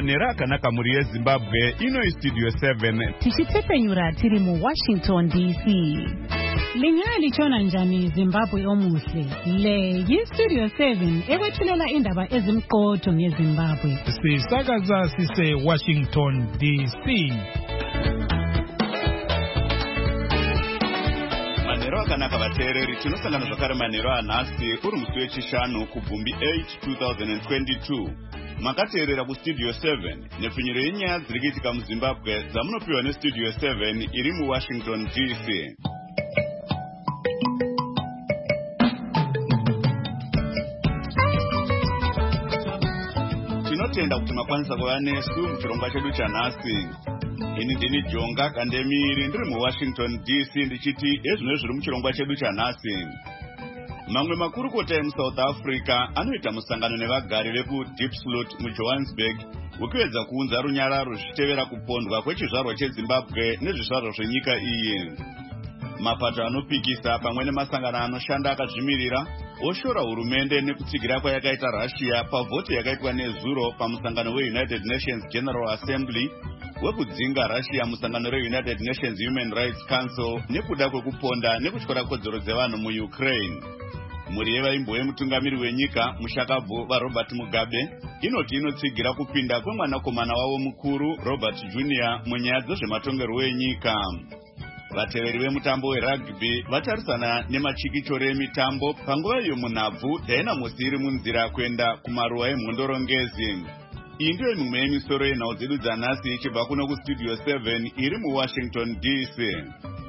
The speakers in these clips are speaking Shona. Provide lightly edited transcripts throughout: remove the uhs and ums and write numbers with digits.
manhero akanaka muri yezimbabwe. Ino Studio 7 tichitepfenyura tiri muWashington DC. Lingali chona njani Zimbabwe omuhle. Le yiStudio 7 ewethulela indaba ezimqotho ngeZimbabwe. Sisakaza sise Washington DC. Manhero akanaka vateereri, tinosangana zvakare manhero anhasi uri musi wechishanu kubvumbi 8 2022. Makateerera kuStudio 7 nepfunyiro yenyaya dziri kuitika muZimbabwe dzamunopiwa neStudio 7 iri muWashington DC. Tinotenda kuti makwanisa kuva nesu muchirongwa chedu chanhasi. Ini ndini Jonga Kandemiri ndiri muWashington DC ndichiti ezvino zviri muchirongwa chedu chanhasi. Mamwe makurukota emuSouth Africa anoita musangano nevagari vekuDiepsloot muJohannesburg ukiwedza kuunza runyararo zvichitevera kupondwa kwechizvarwa cheZimbabwe nezvizvarwa zvenyika iyi. Mapato anopikisa pamwe nemasangano anoshanda akazvimirira oshora hurumende nekutsigira kwayakaita Russia pavhoti yakaitwa nezuro pamusangano weUnited Nations General Assembly wekudzinga Russia musangano reUnited Nations Human Rights Council nekuda kwekuponda nekutyora kodzero dzevanhu muUkraine. Muri yevaimbo yemutungamiri wenyika mushakabvu vaRobert Mugabe inoti inotsigira kupinda kwemwanakomana wavo mukuru Robert Jr. munyaya dzezvematongerwo enyika. Vateveri vemutambo werugby vatarisana nemachikichoro emitambo panguva iyo munhabvu Dynamos iri munzira kuenda kumaruwa emhondorongezi. Iyi ndiyo mimwe yemisoro yenhau dzedu dzanhasi ichibva kuno kuStudio 7 iri muWashington DC.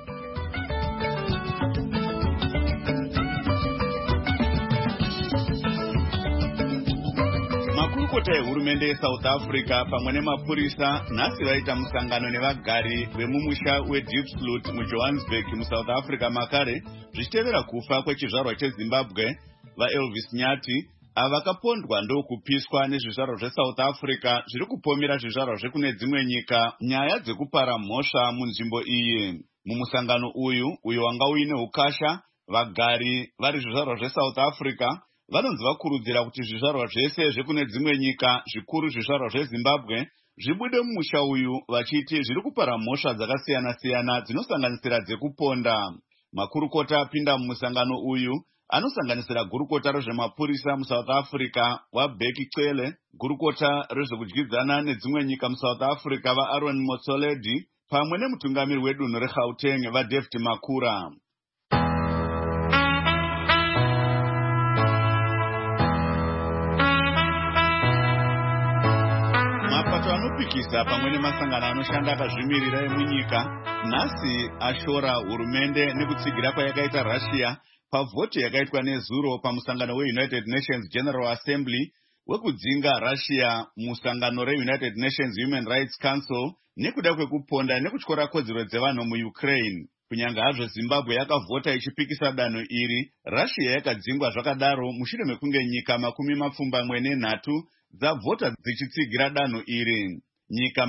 Makurukota ehurumende yeSouth Africa pamwe nemapurisa nhasi vaita musangano nevagari vemumusha weDiepsloot muJohannesburg muSouth Africa makare zvichitevera kufa kwechizvarwa cheZimbabwe vaElvis Nyati avakapondwa ndokupiswa nezvizvarwa zveSouth Africa zviri kupomera zvizvarwa zvekune dzimwe nyika nyaya dzekupara mhosva munzvimbo iyi. Mumusangano uyu wanga uine ukasha, vagari vari zvizvarwa zveSouth Africa vanonzi vakurudzira kuti zvizvarwa zvese zvekune dzimwe nyika zvikuru zvizvarwa zveZimbabwe zvibude mumusha uyu vachiti zviri kupara mhosva dzakasiyana-siyana dzinosanganisira dzekuponda. Makurukota apinda mumusangano uyu anosanganisira gurukota rezvemapurisa muSouth Africa waBheki Cele, gurukota rezvekudyidzana nedzimwe nyika muSouth Africa vaAaron Motsoaledi pamwe nemutungamiri wedunhu reGauteng vaDavid Makura. Mapato anopikisa pamwe nemasangano anoshanda akazvimirira emunyika nhasi ashora hurumende nekutsigira kwayakaita Russia pavhoti yakaitwa nezuro pamusangano weUnited Nations General Assembly wekudzinga Russia musangano reUnited Nations Human Rights Council nekuda kwekuponda nekutyora kodzero dzevanhu muUkraine. Kunyanga hazvo Zimbabwe yakavhota ichipikisa danho iri, Russia yakadzingwa zvakadaro mushure mekunge nyika 23 dzavhota dzichitsigira danho iri. Nyika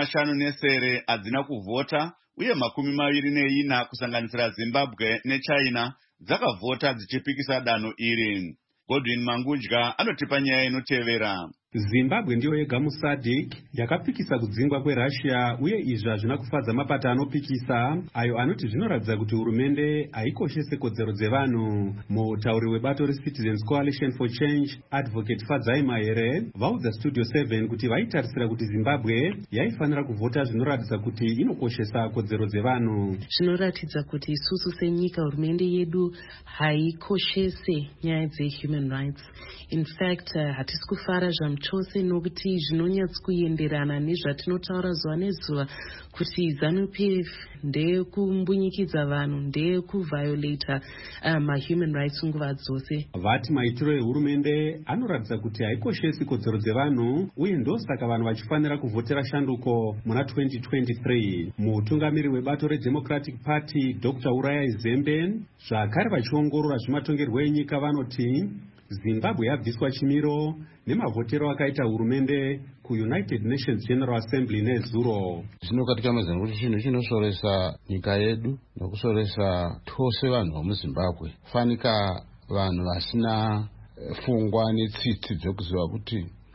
50 hadzina kuvhota uye 24 kusanganisira Zimbabwe neChina dzakavhota dzichipikisa danho iri. Godwin Mangudya anotipa nyaya inotevera. Zimbabwe ndiyo yega muSADC yakapikisa kudzingwa kweRussia uye izvi hazvina kufadza mapato anopikisa ayo anoti zvinoratidza kuti hurumende haikoshese kodzero dzevanhu. Mutauri webato reCitizens Coalition for Change Advocate Fadzai Mahere vaudza Studio 7 kuti vaitarisira kuti Zimbabwe yaifanira kuvhota zvinoratidza kuti inokoshesa kodzero dzevanhu. Zvinoratidza kuti isusu senyika hurumende yedu haikoshese nyaya dzehuman rights. In fact, hatisi kufara chose nokuti zvinonyatsokuenderana nezvatinotaura zuva nezuva kuti ZANU-PF ndeyekumbunyikidzwa vanhu, ndeyekuviolata human rights nguva dzose. Vati maitiro ehurumende anoratidza kuti haikoshesi kodzero dzevanhu uye ndosaka vanhu vachifanira kuvhotera shanduko muna 2023. Mutungamiri webato reDemocratic Party Dr. Uraya Izembe zvakare vachiongorora zvematongerwo enyika vanoti Zimbabwe yabviswa chimiro nemavhotero akaita hurumende kuUnited Nations General Assembly nezuro. Zvinokatika mazana kuti chinhu chinosoresa nyika yedu nokusoresa tose vanhu vemuZimbabwe. Fanika vanhu vasina pfungwa netsitsi dzokuziva kuti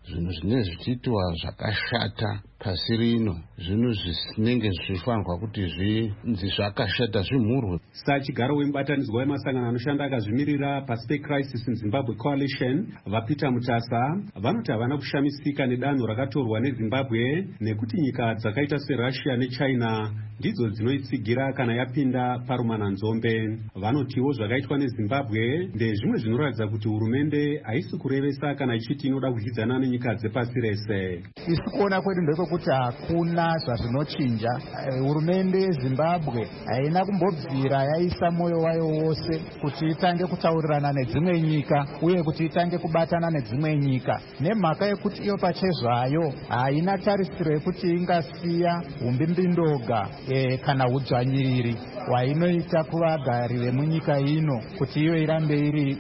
zvinhu zvinenge zvichiitwa zvakashata pasi rino, zvinhu zvinenge zvichifanirwa kuti zvinzi zvakashata zvimhurwe. Sachigaro wemubatanidzwa wemasangano anoshanda akazvimirira pasi peCrisis in Zimbabwe Coalition, vaPeter Mutasa, vanoti havana kushamisika nedanho rakatorwa neZimbabwe nekuti nyika dzakaita seRussia neChina ndidzo dzinoitsigira kana yapinda parumananzombe. Vanotiwo zvakaitwa neZimbabwe ndezvimwe zvinoratidza kuti hurumende haisi kurevesa kana ichiti inoda kudyidzana nenyika dzepasi rese. Isi kuona kwedu ndekwokuti hakuna zvazvinochinja. Hurumende yeZimbabwe haina kumbobvira yaisa moyo wayo wose kuti itange kutaurirana nedzimwe nyika uye kuti itange kubatana nedzimwe nyika, nemhaka yekuti iyo pachezvayo haina tarisiro yekuti ingasiya umbimbindoga kana udzvanyiriri hwainoita kuvagari vemunyika ino kuti iyo irambe iri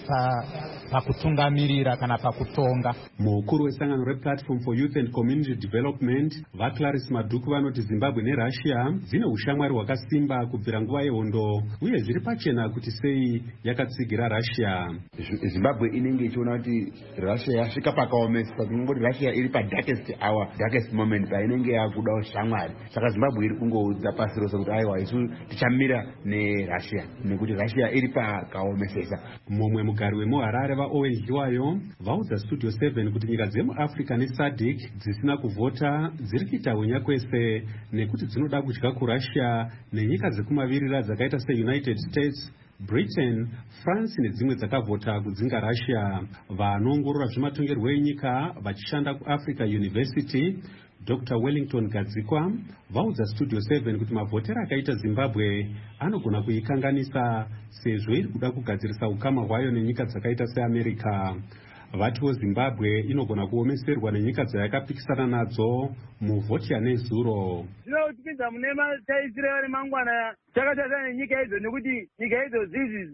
pakutungamirira kana pakutonga. Mukuru wesangano rePlatform for Youth and Community Development, vaClarice Maduku, vanoti Zimbabwe neRussia dzine ushamwari hwakasimba kubvira nguva yehondo uye zviri pachena kuti sei yakatsigira Russia. Zimbabwe inenge ichiona kuti Russia yasvika pakaomesa, kungoti Russia iri padarkest hour, darkest moment painenge yakuda ushamwari. Saka Zimbabwe iri kungoudza pasi rose kuti aiwa isu tichamira neRussia nekuti Russia iri pakaomesesa. Mumwe mugari wemuHarare vaOwen Hiwayo vaudza Studio 7 kuti nyika dzemuAfrica neSADC dzisina kuvhota dziri kuita hwenya kwese nekuti dzinoda kudya kuRussia nenyika dzekumavirira dzakaita seUnited States, Britain, France nedzimwe dzakavhota kudzinga Russia. Vanoongorora zvematongerwo enyika vachishanda kuAfrica University, Dr. Wellington Gadzikwa, vaudza Studio 7 kuti mavhotera akaita Zimbabwe anogona kuikanganisa sezvo iri kuda kugadzirisa ukama hwayo nenyika dzakaita seAmerica. Vatiwo Zimbabwe inogona kuomeserwa nenyika dzayakapikisana nadzo muvhoti yanezuro. Zvinotipinza mune mataisiro ari mangwana takatarisana nenyika idzo nekuti nyika idzo zizi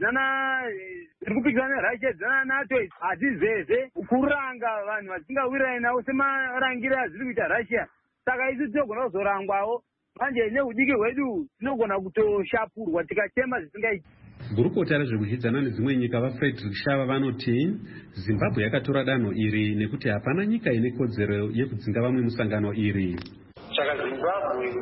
dziri kupikisana neRussia dzana NATO hadzizeze kuranga vanhu vasingawirani nawo semarangira zviri kuita Russia. Saka isu tinogona kuzorangwawo manje neudiki hwedu tinogona kutoshapurwa tikachema zvisingaiti. Gurukota rezvekudyidzana nedzimwe nyika vaFrederick Shava vanoti Zimbabwe yakatora danho iri nekuti hapana nyika ine kodzero yekudzinga vamwe musangano iri. Saka Zimbabwe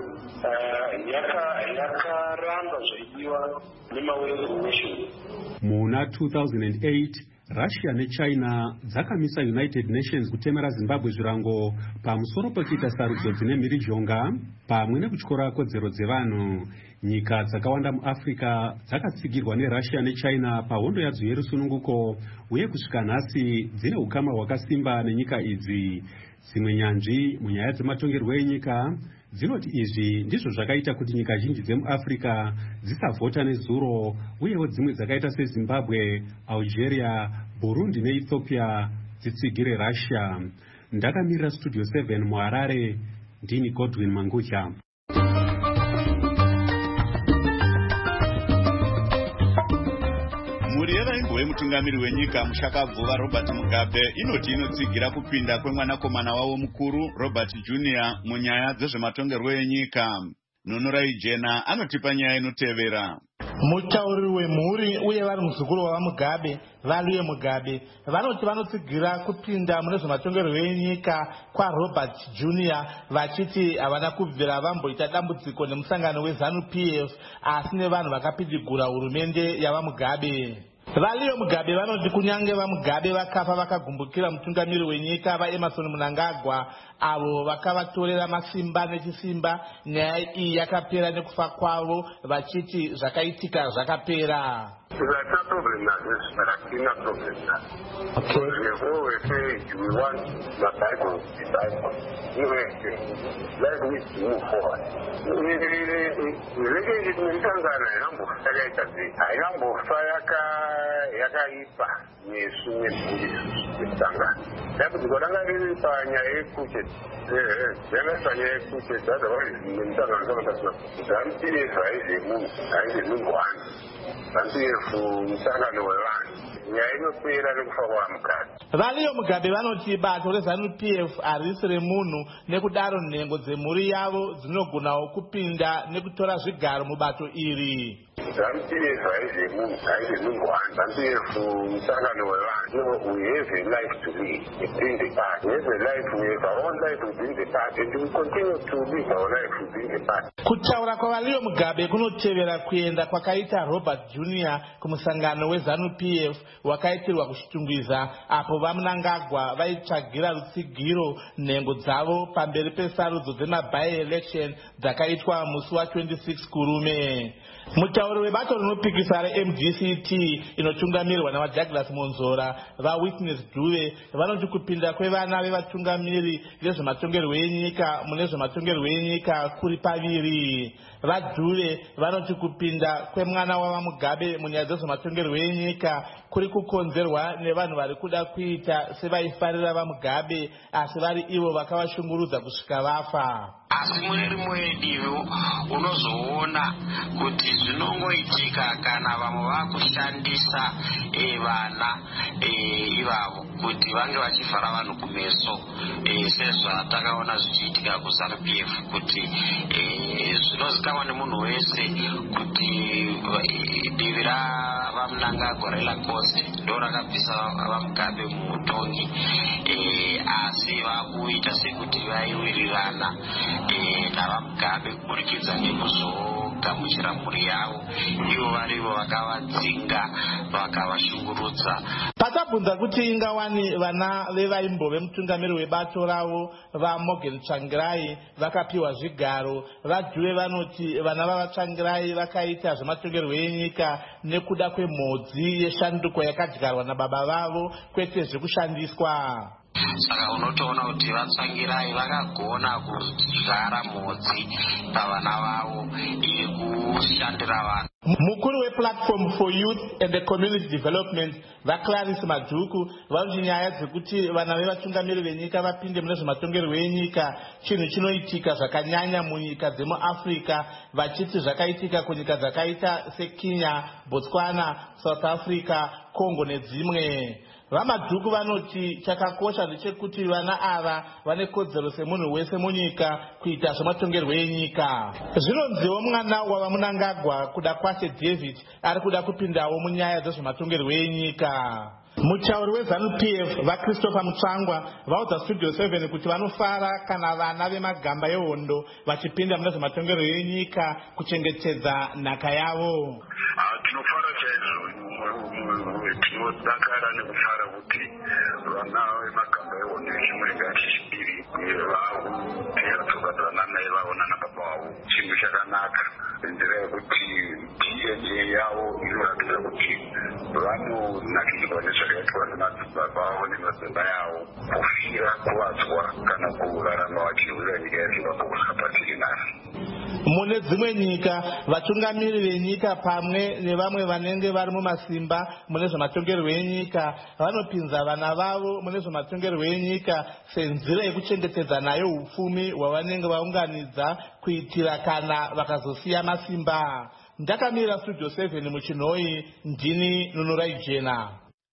yakaramba zvaidiwa nemaWorld Nations. Muna 2008 Russia neChina dzakamisa United Nations kutemera Zimbabwe zvirango pamusoro pekuita sarudzo dzine mhirizhonga pamwe nekutyora kodzero dzevanhu. Nyika dzakawanda muAfrica dzakatsigirwa neRussia neChina pahondo yadzo yerusununguko uye kusvika nhasi dzine ukama hwakasimba nenyika idzi. Dzimwe nyanzvi munyaya dzematongerwo enyika dzinoti izvi ndizvo zvakaita kuti nyika zhinji dzemuAfrica dzisavhota nezuro uyewo dzimwe dzakaita seZimbabwe, Algeria, Burundi neEthiopia dzitsigire Russia. Ndakamirira Studio 7 muHarare, ndini Godwin Mangudya. Mhuri yevaimbo wemutungamiri wenyika Mushakabvuva Robert Mugabe inoti inotsigira kupinda kwemwanakomana wavo mukuru Robert Jr. munyaya dzezvematongerwo enyika. Nunurai Jena anotipa nyaya inotevera. Mutauriri wemhuri uye vari muzukuru wavaMugabe, Valuye Mugabe, vanoti vanotsigira kupinda mune zvematongerwo enyika kwaRobert Jr. vachiti havana kubvira vamboita dambudziko nemusangano weZANU-PF asi nevanhu vakapidigura hurumende yavaMugabe. Valuye Mugabe vanoti kunyange vaMugabe vakafa vakagumbukira mutungamiri wenyika vaEmerson Mnangagwa avo vakavatorera masimba nechisimba, nyaya iyi yakapera nekufa kwavo vachiti zvakaitika zvakapera. That's a problem now. There's a problem now. Because we always say we want the Bible to be Bible. Let's need to move forward. Valuye Mugabe vanoti bato reZANU-PF harisi remunhu nekudaro nhengo dzemhuri yavo dzinogonawo kupinda nekutora zvigaro mubato iri. ZANU-PF haizemunhu one. ZANU-PF musangano wevanhu. We have a life to live within the party. We have a life, we have our own life within the party, and we continue to live our life within the party. Kutaura kwaValiwe Mugabe kunotevera kuenda kwakaita Robert Junior kumusangano weZANU-PF wakaitirwa kuchitungwiza apo vaMnangagwa vaitsvagira rutsigiro nhengo dzavo pamberi pesarudzo dzema-by-election dzakaitwa musi wa26 Kurume. Mutauri webato rinopikisa reMDCT inotungamirwa navaDouglas Monzora vaWitness Dube vanoti kupinda kwevana vevatungamiri vezvematongerwo enyika mune zvematongerwo enyika kuri paviri. VaDube vanoti kupinda kwemwana wavaMugabe munyaya dzezvematongerwo enyika kuri kukonzerwa nevanhu vari kuda kuita sevaifarira vaMugabe asi vari ivo vakavashungurudza kusvika vafa. Asi mune rimwe divi unozoona kuti zvinongoitika kana vamwe vakushandisa vana ivavo kuti vange vachivhara vanhu kumeso sezvatakaona zvichiitika kuZANU-PF kuti zvinozikanwa nemunhu wese kuti divi ravaMnangagwa reLacoste ndo rakabvisa vaMugabe muutongi asi vakuita sekuti vaiwirirana navaMugabe kuburikidza nekuzogamuchira mhuri yavo ivo varivo vakavadzinga vakavashungurudza. Patabvunza kuti ingawani vana vevaimbove mutungamiri webato ravo vaMorgan Tsvangirai vakapiwa zvigaro, vaDube vanoti vana vavaTsvangirai vakaita zvematongerwo enyika nekuda kwemhodzi yeshanduko yakadyarwa nababa vavo kwete zvekushandiswa. Saka unotoona kuti vaTsvangirai vakagona kudyara mhodzi pavana vavo yekushandira vanhu. Mukuru wePlatform for Youth and the Community Development vaClarice Madhuku vanoti nyaya dzekuti vana vevatungamiri venyika vapinde mune zvematongerwo enyika chinhu chinoitika zvakanyanya munyika dzemuAfrica, vachiti zvakaitika kunyika dzakaita seKenya, Botswana, South Africa, Congo nedzimwe. VaMadhuku vanoti chakakosha ndechekuti vana ava vane kodzero semunhu wese munyika kuita zvematongerwo enyika. Zvinonziwo mwana wavaMnangagwa kuda kwase David ari kuda kupindawo munyaya dzezvematongerwo enyika. Mutauri weZANU-PF vaChristopher Mutsvangwa vaudza Studio 7 kuti vanofara kana vana vemagamba ehondo vachipinda mune zvematongerwo enyika kuchengetedza nhaka yavo. Tinofara chaizvo, tinodakara nekufara kuti vana vemagamba ehondo vechimwenga chechipiri vakutera tsoka dzanamai vavo nanababa vavo, chinhu chakanaka nenzira yekuti DNA yavo inoratidza kuti vanonakirwa nezvakaitwa nemadzibaba vavo nemadzimba yavo, kufira kuvadzwa kana kurarama vachirwira nyika yeZimbabwe kusingapatiri nhasi. Mune dzimwe nyika vatungamiri venyika pamwe nevamwe vanenge vari mumasimba mune zvematongerwo enyika vanopinza vana vavo mune zvematongerwo enyika senzira yekuchengetedza nayo upfumi hwavanenge vaunganidza kuitira kana vakazosiya masimba. Ndakamira Studio 7 muChinhoyi, ndini Nunurai Jena.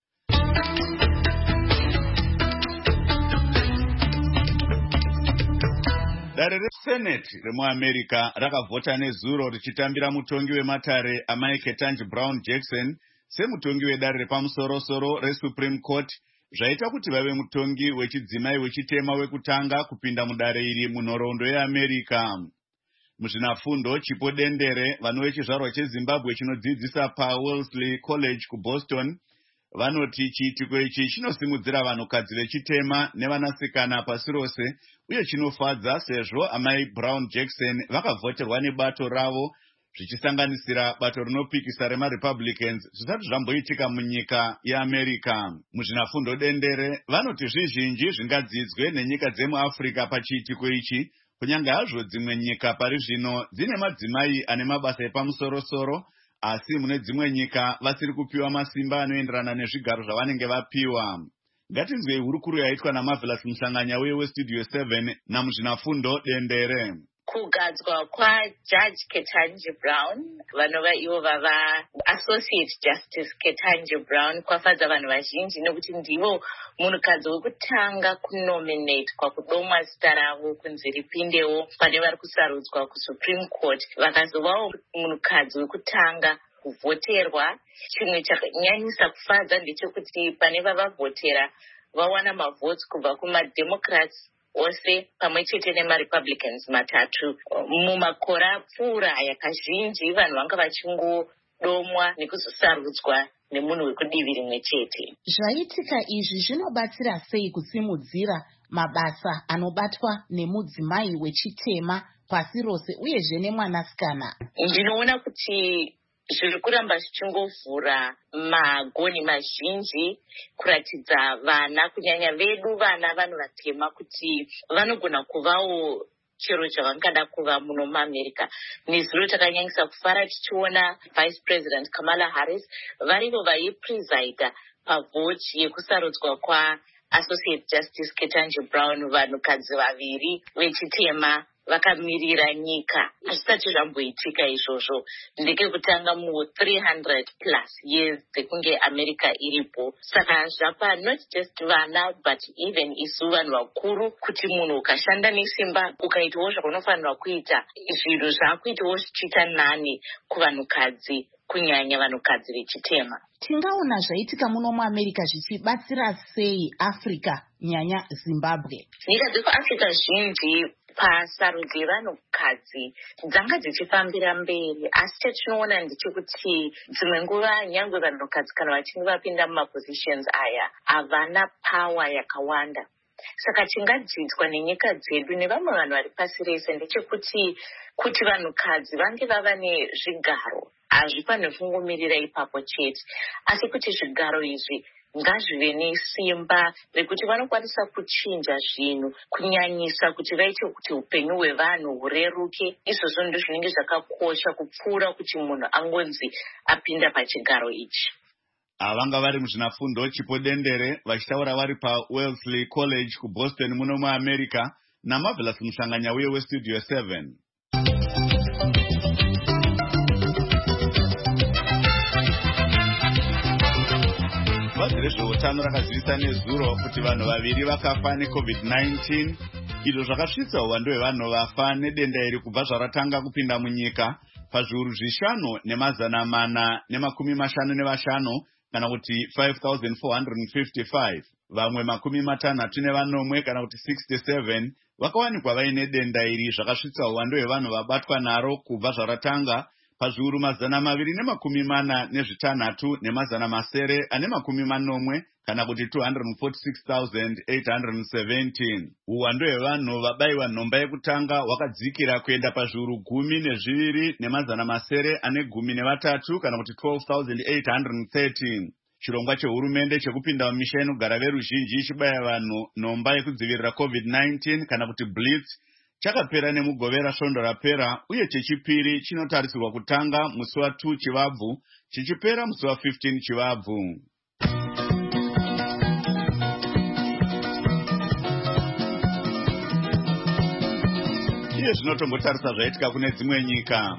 Dare reSenate remuAmerica rakavhota nezuro richitambira mutongi wematare Amai Ketanji Brown Jackson semutongi wedare repamusoro-soro reSupreme Court, zvaita kuti vave mutongi wechidzimai wechitema wekutanga kupinda mudare iri munhoroondo yeAmerica. Muzvinafundo Chipo Dendere, vanhu vechizvarwa cheZimbabwe chinodzidzisa paWellesley College kuBoston, vanoti chiitiko ichi chinosimudzira vanhukadzi vechitema nevanasikana pasi rose uye chinofadza sezvo Amai Brown Jackson vakavhoterwa nebato ravo zvichisanganisira bato rinopikisa remaRepublicans zvisati zvamboitika munyika yeAmerica. Muzvinafundo Dendere vanoti zvizhinji zvingadzidzwe nenyika dzemuAfrica pachiitiko ichi, kunyange hazvo dzimwe nyika pari zvino dzine madzimai ane mabasa epamusoro-soro, asi mune dzimwe nyika vasiri kupiwa masimba anoenderana nezvigaro zvavanenge vapiwa. Ngatinzwei hurukuru yaitwa naMarvelous Musanganya weStudio 7 namuzvinafundo Dendere. kugadzwa kwaJudge Ketanji Brown vanova ivo vava Associate Justice Ketanji Brown kwafadza vanhu vazhinji nekuti ndivo munhukadzi wekutanga kunominatwa kudomwa zita ravo kunzi ripindewo pane vari kusarudzwa kuSupreme Court, vakazovawo munhukadzi wekutanga kuvhoterwa. Chimwe chakanyanyisa kufadza ndechekuti pane vavavhotera vawana mavhotsi kubva kumaDemocrats ose pamwe chete nemaRepublicans matatu. Mumakore apfuura yakazhinji vanhu vanga vachingodomwa nekuzosarudzwa nemunhu wekudivi rimwe chete. Zvaitika izvi zvinobatsira sei kusimudzira mabasa anobatwa nemudzimai wechitema pasi rose uyezve nemwanasikana? Ndinoona kuti zviri kuramba zvichingovhura magoni mazhinji kuratidza vana, kunyanya vedu vana vanhu vatema, kuti vanogona kuvawo chero chavangada kuva muno muAmerica. Nezuro takanyanyisa kufara tichiona Vice President Kamala Harris varivo vaipresida pavhoti yekusarudzwa kwaAssociate Justice Ketanji Brown, vanhukadzi vaviri vechitema vakamirira nyika. Hazvisati zvamboitika izvozvo. Ndekekutanga mu300 plus years dzekunge America iripo. Saka zvapa not just vana but even isu vanhu vakuru, kuti munhu ukashanda nesimba ukaitawo zvaunofanirwa kuita, zvinhu zvakuitawo zvichiita nani kuvanhukadzi, kunyanya vanhukadzi vechitema. Tingaona zvaitika muno muAmerica zvichibatsira sei Africa, nyanya Zimbabwe? Nyika dzekuAfrica zhinji pasarudzi yevanhukadzi dzanga dzichifambira mberi, asi chatinoona ndechekuti dzimwe nguva nyangwe vanhukadzi kana vachinge vapinda mumapositions aya havana pawa yakawanda. Saka chingadzidzwa nenyika dzedu nevamwe vanhu vari pasi rese ndechekuti kuti vanhukadzi vange vava nezvigaro, hazvifaniri kungomirira ipapo chete, asi kuti zvigaro izvi ngazvive nesimba rekuti vanokwanisa kuchinja zvinhu, kunyanyisa kuti vaite kuti upenyu hwevanhu hureruke. Izvozvo ndizvo zvinenge zvakakosha kupfuura kuti munhu angonzi apinda pachigaro ichi. Vanga vari muzvinafundo Chipo Dendere vachitaura vari paWellesley College kuBoston muno muAmerica naMarvelous Mushanganya uye weStudio 7. Bazi rezveutano rakazivisa nezuro kuti vanhu vaviri vakafa neCovid-19. Izvo zvakasvitsa uwandu hwevanhu vafa nedenda iri kubva zvaratanga kupinda munyika pazviuru 5,455 kana kuti 5,455. Vamwe 64 kana kuti 67 vakawanikwa vaine denda iri, zvakasvitsa uwandu hwevanhu vabatwa naro kubva zvaratanga pazviuru 246 940 kana kuti 246,817. Uwandu hwevanhu vabaiwa nhomba yekutanga hwakadzikira kuenda pazviuru 10,913 kana kuti 12,813. Chirongwa chehurumende chekupinda mumisha inogara veruzhinji ichibaya vanhu nhomba yekudzivirira COVID-19 kana kuti Blitz chakapera nemugovera svondo rapera, uye chechipiri chinotarisirwa kutanga musi wa2 Chivabvu chichipera musi wa15 Chivabvu. Iye zvinotombotarisa zvaitika kune dzimwe nyika.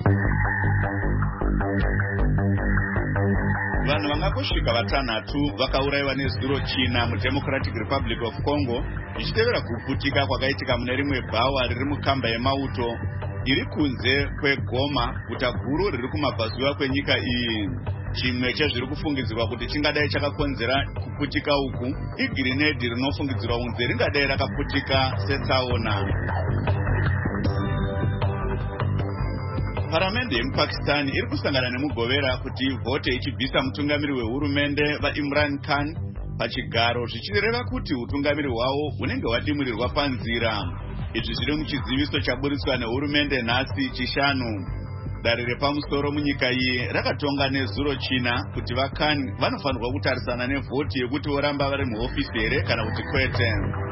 Vanhu vangangosvika 6 vakaurayiwa nezuro China muDemocratic Republic of Congo, ichitevera kuputika kwakaitika mune rimwe bhawa riri mukamba yemauto iri kunze kweGoma, guta guru riri kumabvazuva kwenyika iyi. Chimwe chezviri kufungidzirwa kuti chingadai chakakonzera kuputika uku igirinedhi rinofungidzirwa kunze ringadai rakaputika setsaona. Paramende yemuPakistan iri kusangana nemugovera kuti ivhote ichibvisa mutungamiri wehurumende vaImran Khan pachigaro, zvichireva kuti utungamiri hwavo hunenge hwadimurirwa panzira. Izvi zviri muchiziviso chaburitswa nehurumende nhasi chishanu. Dare repamusoro munyika iyi rakatonga nezuro China kuti vaKhan vanofanirwa kutarisana nevhoti yekuti voramba vari muhofisi here kana kuti kwete.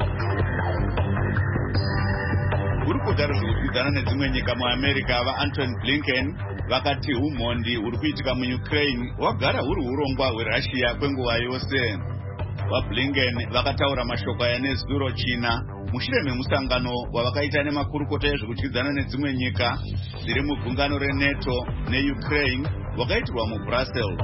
Urikudaro zvikudzana nedzimwe nyika muAmerica vaAntony Blinken vakati umhondi huri kuitika muUkraine hwagara huri urongwa hweRussia kwenguva yose. vaBlinken vakataura mashoko aya nezuro China mushure memusangano wavakaita nemakurukota ezvekudyidzana nedzimwe nyika dziri mugungano reNATO neUkraine wakaitirwa muBrussels.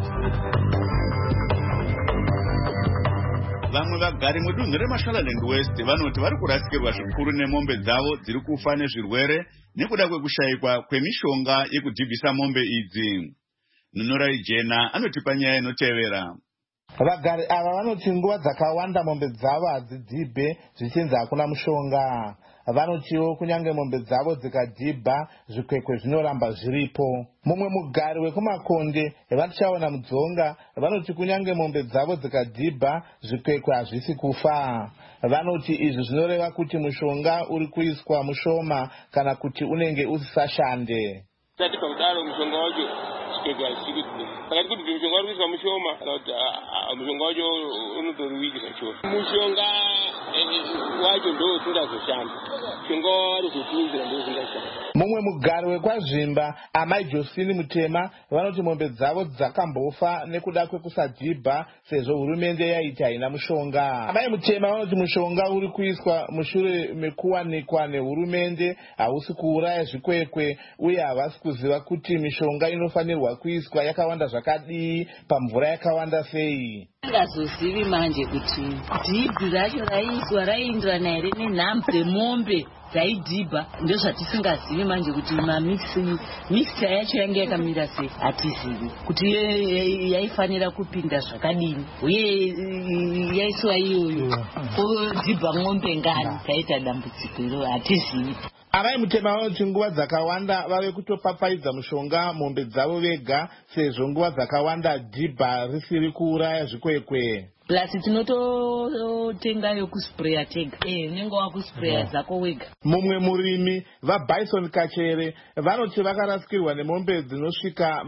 Vamwe vagari mudunhu reMashonaland West vanoti vari kurasikirwa zvikuru nemombe dzavo dziri kufa nezvirwere nekuda kwekushayikwa kwemishonga yekudhibhisa mombe idzi. Nunorai Jena anotipa nyaya inotevera. Vagari ava vanoti nguva dzakawanda mombe dzavo hadzidhibhe zvichinzi hakuna mushonga. Vanotiwo kunyange mombe dzavo dzikadhibha zvikwekwe zvinoramba zviripo. Mumwe mugari wekumakonde vatichaona mudzonga vanoti kunyange mombe dzavo dzikadhibha zvikwekwe hazvisi kufa. Vanoti izvi zvinoreva kuti mushonga uri kuiswa mushoma kana kuti unenge usisashande. Tati pakudaro mushonga wacho zvikwekwe hazvisi kuti pakati kuti mushonga uri kuiswa mushoma kana kuti mushonga wacho unotori wiki zvacho. Mushonga wacho ndo usingazoshanda. Mushonga wari kutunzira ndo usingashanda. Mumwe mugari wekwazvimba Amai Josini Mutema vanoti mombe dzavo dzakambofa nekuda kwekusadhibha sezvo hurumende yaiti haina mushonga. Amai Mutema vanoti mushonga uri kuiswa mushure mekuwanikwa nehurumende hausi kuuraya zvikwekwe uye havasi kuziva kuti mishonga inofanirwa kuiswa yakawanda zvakadii pamvura yakawanda sei. Tingazozivi manje kuti dhibhi racho raiswa raienderana here nenhamo dzemombe dzaidhibha. Ndozvatisingazivi manje kuti mixture yacho yange yakamira sei. Hatizivi kuti yaifanira kupinda zvakadini uye yaiswa iyoyo kodhibha mombe ngani taita dambudziko iro hatizivi. Amai Mutema vanoti nguva dzakawanda vave kutopapaidza mushonga mombe dzavo vega sezvo nguva dzakawanda dhibha risiri kuuraya zvikwekwe. Plus tinototenga yokuspreya tega. Unenge wakuspreya dzako wega. Mumwe murimi vaByson Kachere vanoti vakarasikirwa nemombe dzinosvika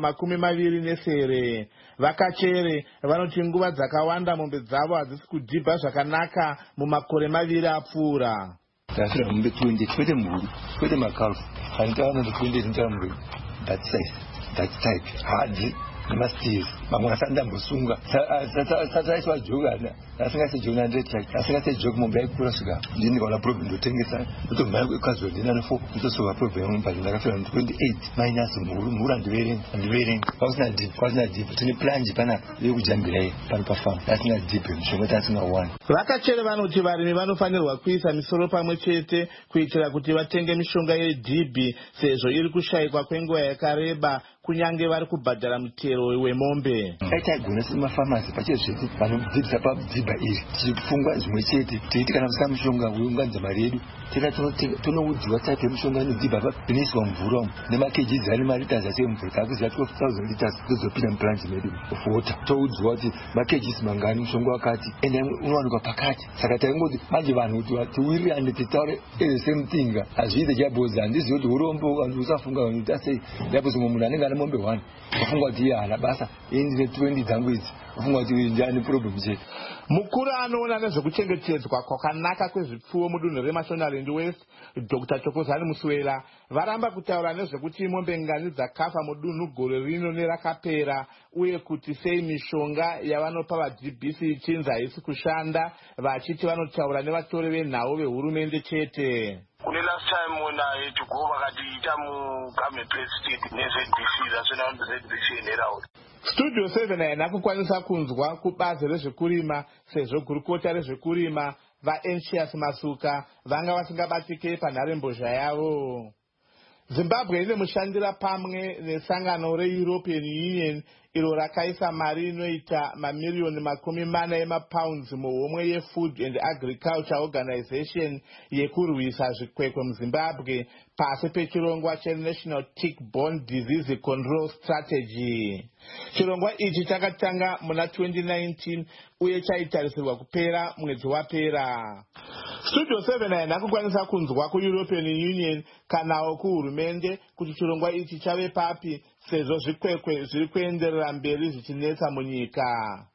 20 Vakachere vanoti nguva dzakawanda mombe dzavo hadzisi kudhibha zvakanaka mumakore 2 apfuura. Tasira mombe 20 kwete mhuru kwete makalfu handitaona ndi 20 nditamuri that size that type hadzi nemastiri mamwe asandambosunga sataiswa jogana asingase jogana ndetaki asingase jog mombe yaikura svika ndini kaona problem ndotengesa kutomhanya kwekazodina no4 ndotosova problem but ndakafira 28 minus mhuru handiverengi kwasina dhibhe tine planji panapa yekujambira pano pafamu asina dhibhe mishonga tasingawana. Vakachere vanoti varimi vanofanirwa kuisa misoro pamwe chete kuitira kuti vatenge mishonga yedhibhi sezvo iri kushayikwa kwenguva yakareba kunyange vari kubhadhara mutero wemombe. Taigona semafamasi pachezvete vanodhibhisa padhibha iri tichifunga zvimwe chete teiti kana kusina mushonga weunganidza mari yedu tena tonoudziwa type yemushonga inodhibha inoiswa mvura umu nemakejizi ari mariters ase mvura takuziva 12,000 liters tozopinda muplanji medu of water toudziwa kuti makejizi mangani mushonga wakati ende unowanikwa pakati saka taingoti manje vanhu kuti tiwirirane titaure same thing hazviite chabhodzi handizivi kuti urombo vanhu usafunga vanhu kuti asei ndapozi munhu anenge ane mombe 1 ufunga kuti iye hana basa ndine 20 dzangu idzi ufunga kuti ndiane problem chete. Mukuru anoona nezvekuchengetedzwa kwakanaka kwezvipfuwo mudunhu reMashonaland West Dr. Chokozani Muswera varamba kutaura nezvekuti mombe ngani dzakafa mudunhu gore rino nerakapera uye kuti sei mishonga yavanopa vaDBC ichinzi haisi kushanda vachiti vanotaura nevatori venhau vehurumende chete. Kune last time when I had to go vakatiita muGovernment Press State neZBC zvasvina kuti ZBC ineraudi. Studio 7 haina kukwanisa kunzwa kubazi rezvekurima sezvo gurukota rezvekurima vaEncius Masuka vanga vasingabatike panharembozha yavo. Zimbabwe ine mushandira pamwe nesangano reEuropean Union iro rakaisa mari inoita mamiliyoni 40 emapounds muhomwe yeFood and Agriculture Organization yekurwisa zvikwekwe muZimbabwe pasi pechirongwa cheNational Tick-Borne Disease Control Strategy. Chirongwa ichi chakatanga muna 2019 uye chaitarisirwa kupera mwedzi wapera. Studio 7 haina kukwanisa kunzwa kuEuropean Union kanawo kuhurumende kuti chirongwa ichi chave papi sezvo zvikwekwe zviri kuenderera mberi zvichinetsa munyika.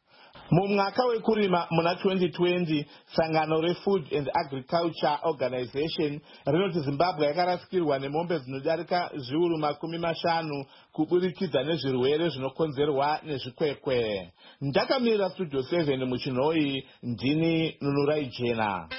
mumwaka wekurima muna 2020 sangano reFood and Agriculture Organization rinoti Zimbabwe yakarasikirwa nemombe dzinodarika zviuru 50 kuburikidza nezvirwere zvinokonzerwa nezvikwekwe. Ndakamirira Studio 7 muchinhoi, ndini Nunurai Jena.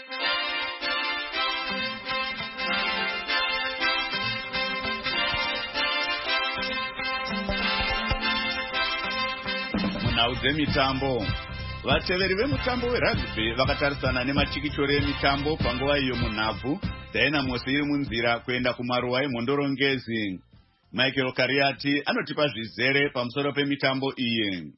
Munhau dzemitambo. Vateveri vemutambo werugby vakatarisana nemachikichori emitambo panguva iyo munhabvu Dynamos iri munzira kuenda kumaruwa emhondorongezi. Michael Kariati anotipa zvizere pamusoro pemitambo iyi.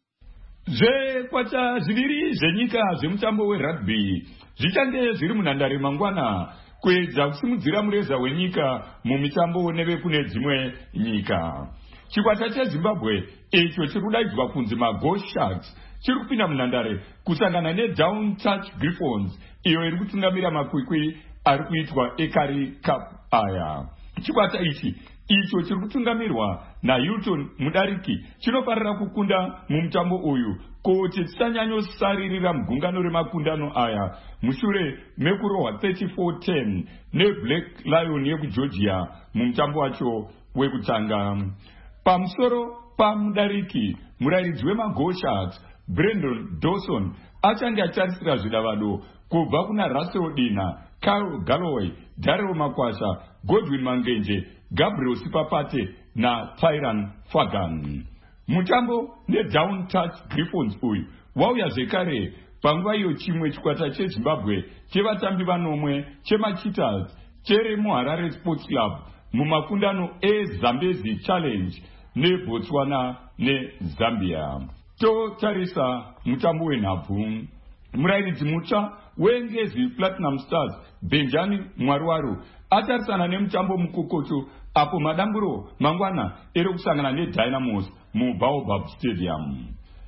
Zvekwata zviviri zvenyika zvemutambo werugby zvichange zviri munhandare mangwana kuedza kusimudzira mureza wenyika mumitambo nevekune dzimwe nyika. Chikwata cheZimbabwe icho chiri kudaidzwa kunzi maGo Sharks chiri kupinda munhandare kusangana neDown Touch Griffons iyo iri kutungamira makwikwi ari kuitwa Ekari Cup aya. Chikwata ichi icho chiri kutungamirwa naHilton Mudariki chinofarira kukunda mumutambo uyu kuti chisanyanyosaririra mugungano remakundano aya mushure mekurohwa 34-10 neBlack Lion yekuGeorgia mumutambo wacho wekutanga. Pamusoro paMudariki, murairidzi wemaGo Sharks Brandon Dawson achange atarisira zvidavado kubva kuna Russell Dina, Kyle Galloway, Daryl Makwasha, Godwin Mangenje, Gabriel Sipapate na Tyran Fagan. Mutambo neDown Touch Griffons uyu wauya zvekare panguva iyo chimwe chikwata cheZimbabwe chevatambi vanomwe chemaCheetahs chiri muHarare Sports Club mumakundano eZambezi Challenge neBotswana neZambia. Totarisa mutambo wenhabvu. Murairidzi mutsva weNgezi Platinum Stars Benjamin Mwaruwaru atarisana nemutambo mukokoto apo madamburo mangwana iri kusangana neDynamos muBaobab Stadium.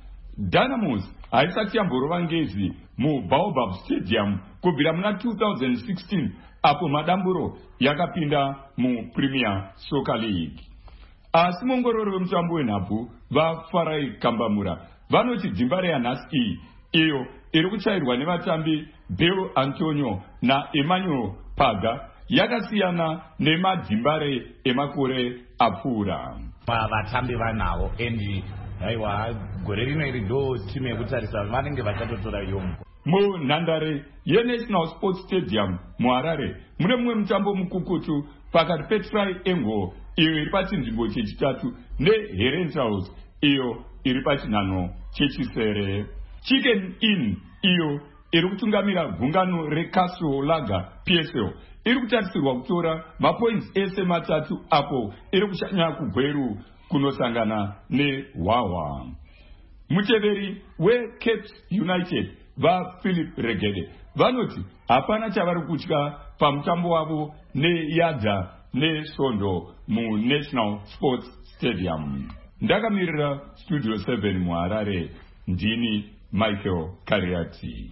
Dynamos haisati yamborova Ngezi muBaobab Stadium kubvira muna 2016 apo madamburo yakapinda muPremier Soccer League. Asi mongororo wemutambo wenhabvu vaFarai Kambamura vanoti dzimba reyanhasi iyi iyo iri kuchairwa nevatambi Bill Antonio na Emmanuel Paga yakasiyana nemadzimbare emakore apfuura. Vatambi vanavo endi aiwa gore rino iri ndo timu yekutarisa vanenge vachatotora yombo. Munhandare yeNational Sports Stadium muHarare mune mumwe mutambo mukukutu pakati peTry Engo iyo iri pachinzvimbo chechitatu neHerentals iyo iri pachinhano chechisere. Chicken Inn iyo iri kutungamira gungano reCastle Lager PSL iri kutarisirwa kutora mapoints ese matatu apo iri kushanya kugweru kunosangana neHwawa. Muteveri weCapes United vaPhilip Regede vanoti hapana chavari kutya pamutambo wavo neYadza neSondo muNational Sports Stadium. Ndakamirira Studio 7 muHarare, ndini Michael Kariati.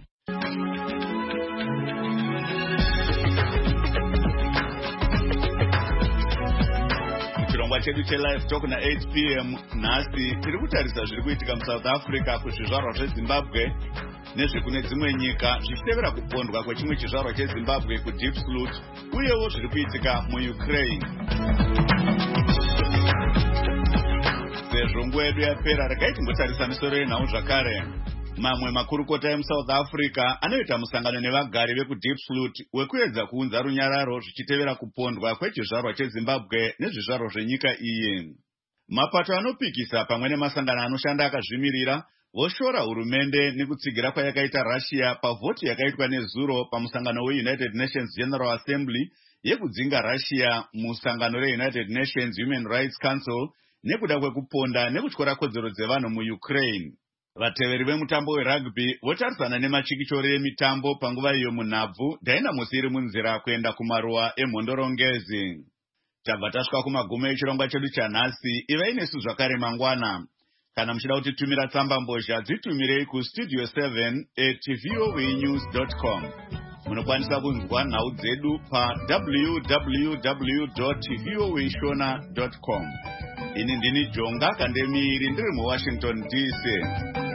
Chirongwa chedu chelive talk na 8 p.m. nhasi tiri kutarisa zviri kuitika muSouth Africa kuzvizvarwa zveZimbabwe nezvekune dzimwe nyika zvichitevera kupondwa kwechimwe chizvarwa cheZimbabwe kuDiepsloot uyewo zviri kuitika muUkraine. Sezvo nguva yedu yapera regai tingotarisa misoro yenhau zvakare. Mamwe makurukota emuSouth Africa anoita musangano nevagari vekuDiepsloot wekuedza kuunza runyararo zvichitevera kupondwa kwechizvarwa cheZimbabwe nezvizvarwa zvenyika iyi. Mapato anopikisa pamwe nemasangano anoshanda akazvimirira voshora hurumende nekutsigira kwayakaita Russia pavhoti yakaitwa nezuro pamusangano weUnited Nations General Assembly yekudzinga Russia musangano reUnited Nations Human Rights Council nekuda kwekuponda nekutyora kodzero dzevanhu muUkraine. Vateveri vemutambo werugby votarisana nemachikichori emitambo panguva iyo munhabvu Dynamos iri munzira kuenda kumaruwa emhondorongezi. Tabva tasvika kumagumo echirongwa chedu chanhasi. Ivai nesu zvakare mangwana. Kana muchida kutitumira tsamba mbozha dzitumirei kustudio7@voanews.com. Munokwanisa kunzwa nhau dzedu pa www.voashona.com. Ini ndini Jonga Kandemiri ndiri muWashington DC.